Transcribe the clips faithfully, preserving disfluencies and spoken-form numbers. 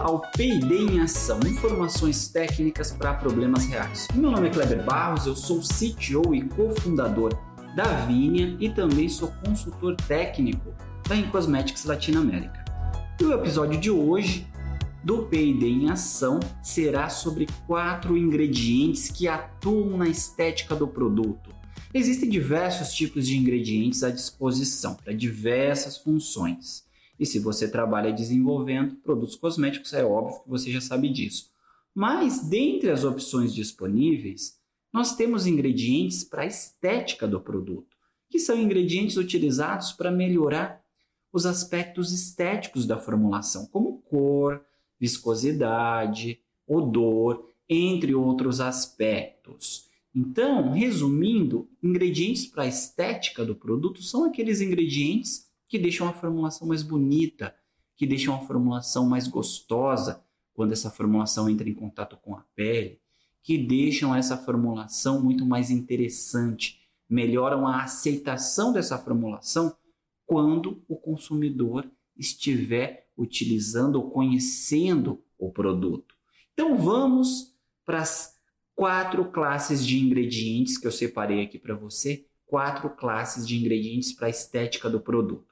ao P e D em Ação, informações técnicas para problemas reais. Meu nome é Kleber Barros, eu sou C T O e cofundador da Vinia e também sou consultor técnico da Incosmetics Latinoamérica. E o episódio de hoje do P e D em Ação será sobre quatro ingredientes que atuam na estética do produto. Existem diversos tipos de ingredientes à disposição para diversas funções. E se você trabalha desenvolvendo produtos cosméticos, é óbvio que você já sabe disso. Mas, dentre as opções disponíveis, nós temos ingredientes para a estética do produto, que são ingredientes utilizados para melhorar os aspectos estéticos da formulação, como cor, viscosidade, odor, entre outros aspectos. Então, resumindo, ingredientes para a estética do produto são aqueles ingredientes que deixam a formulação mais bonita, que deixam a formulação mais gostosa quando essa formulação entra em contato com a pele, que deixam essa formulação muito mais interessante, melhoram a aceitação dessa formulação quando o consumidor estiver utilizando ou conhecendo o produto. Então vamos para as quatro classes de ingredientes que eu separei aqui para você, quatro classes de ingredientes para a estética do produto.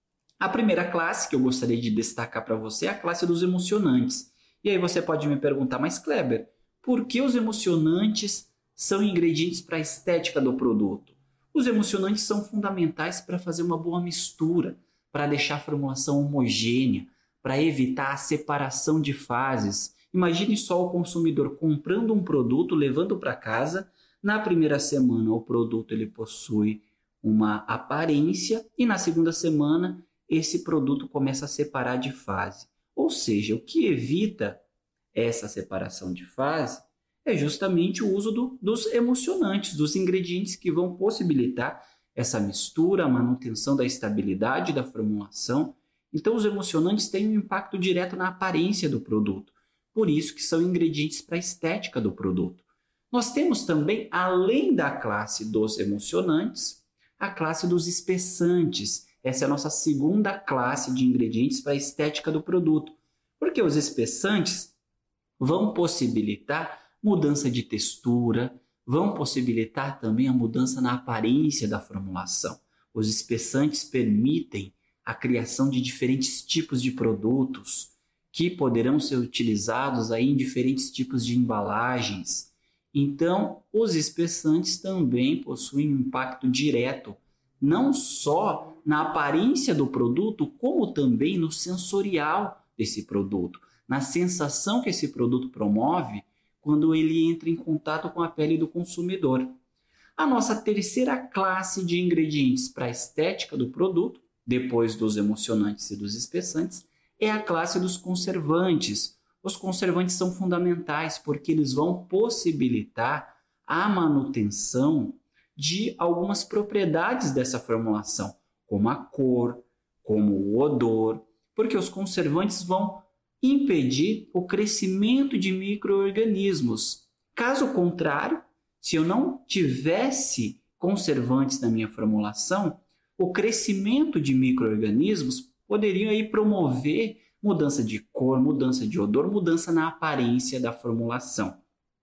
A primeira classe que eu gostaria de destacar para você é a classe dos emulsionantes. E aí você pode me perguntar, mas Kleber, por que os emulsionantes são ingredientes para a estética do produto? Os emulsionantes são fundamentais para fazer uma boa mistura, para deixar a formulação homogênea, para evitar a separação de fases. Imagine só o consumidor comprando um produto, levando para casa. Na primeira semana o produto ele possui uma aparência e na segunda semana esse produto começa a separar de fase. Ou seja, o que evita essa separação de fase é justamente o uso do, dos emulsionantes, dos ingredientes que vão possibilitar essa mistura, a manutenção da estabilidade da formulação. Então, os emulsionantes têm um impacto direto na aparência do produto. Por isso que são ingredientes para a estética do produto. Nós temos também, além da classe dos emulsionantes, a classe dos espessantes. Essa é a nossa segunda classe de ingredientes para a estética do produto. Porque os espessantes vão possibilitar mudança de textura, vão possibilitar também a mudança na aparência da formulação. Os espessantes permitem a criação de diferentes tipos de produtos que poderão ser utilizados aí em diferentes tipos de embalagens. Então, os espessantes também possuem um impacto direto, não só na aparência do produto, como também no sensorial desse produto, na sensação que esse produto promove quando ele entra em contato com a pele do consumidor. A nossa terceira classe de ingredientes para a estética do produto, depois dos emulsionantes e dos espessantes, é a classe dos conservantes. Os conservantes são fundamentais porque eles vão possibilitar a manutenção de algumas propriedades dessa formulação, como a cor, como o odor, porque os conservantes vão impedir o crescimento de micro-organismos. Caso contrário, se eu não tivesse conservantes na minha formulação, o crescimento de micro-organismos poderiam aí promover mudança de cor, mudança de odor, mudança na aparência da formulação.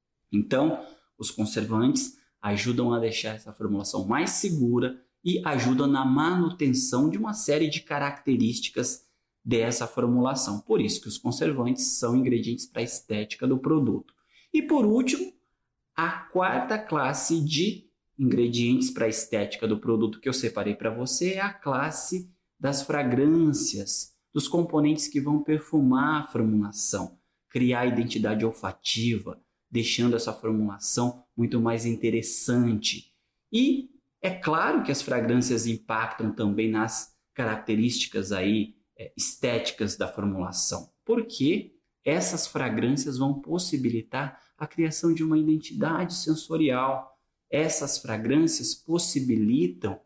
Então, os conservantes ajudam a deixar essa formulação mais segura e ajudam na manutenção de uma série de características dessa formulação. Por isso que os conservantes são ingredientes para a estética do produto. E por último, a quarta classe de ingredientes para a estética do produto que eu separei para você é a classe das fragrâncias, dos componentes que vão perfumar a formulação, criar a identidade olfativa, deixando essa formulação muito mais interessante. E é claro que as fragrâncias impactam também nas características aí, é, estéticas da formulação, porque essas fragrâncias vão possibilitar a criação de uma identidade sensorial. Essas fragrâncias possibilitam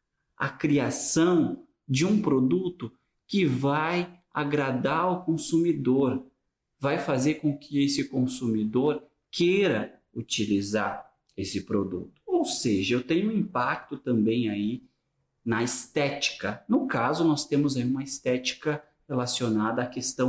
a criação de um produto que vai agradar ao consumidor, vai fazer com que esse consumidor queira utilizar esse produto. Ou seja, eu tenho um impacto também aí na estética. No caso, nós temos aí uma estética relacionada à questão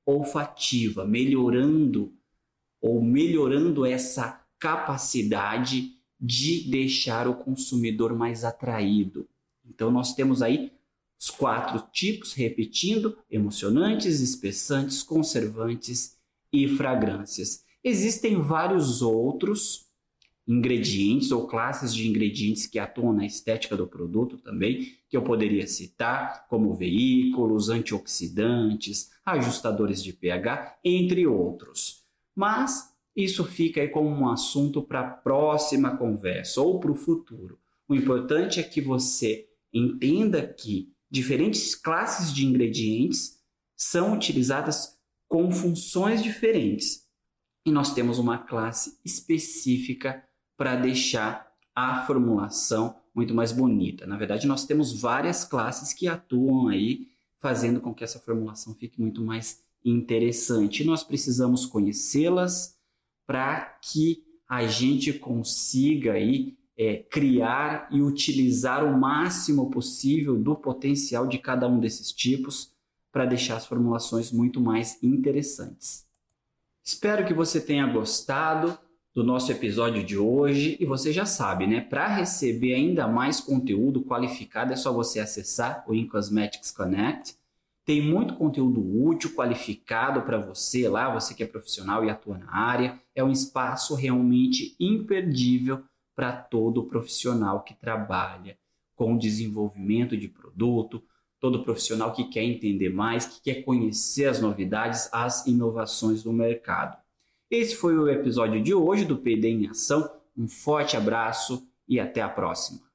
olfativa, melhorando ou melhorando essa capacidade de deixar o consumidor mais atraído. Então nós temos aí os quatro tipos, repetindo: emocionantes, espessantes, conservantes e fragrâncias. Existem vários outros ingredientes ou classes de ingredientes que atuam na estética do produto também, que eu poderia citar, como veículos, antioxidantes, ajustadores de pH, entre outros. Mas isso fica aí como um assunto para a próxima conversa ou para o futuro. O importante é que você entenda que diferentes classes de ingredientes são utilizadas com funções diferentes. E nós temos uma classe específica para deixar a formulação muito mais bonita. Na verdade, nós temos várias classes que atuam aí, fazendo com que essa formulação fique muito mais interessante. E nós precisamos conhecê-las para que a gente consiga aí, é, criar e utilizar o máximo possível do potencial de cada um desses tipos para deixar as formulações muito mais interessantes. Espero que você tenha gostado do nosso episódio de hoje e você já sabe, né? Para receber ainda mais conteúdo qualificado é só você acessar o InCosmetics Connect. Tem muito conteúdo útil, qualificado para você lá, você que é profissional e atua na área. É um espaço realmente imperdível para todo profissional que trabalha com desenvolvimento de produto, todo profissional que quer entender mais, que quer conhecer as novidades, as inovações do mercado. Esse foi o episódio de hoje do P D em Ação. Um forte abraço e até a próxima.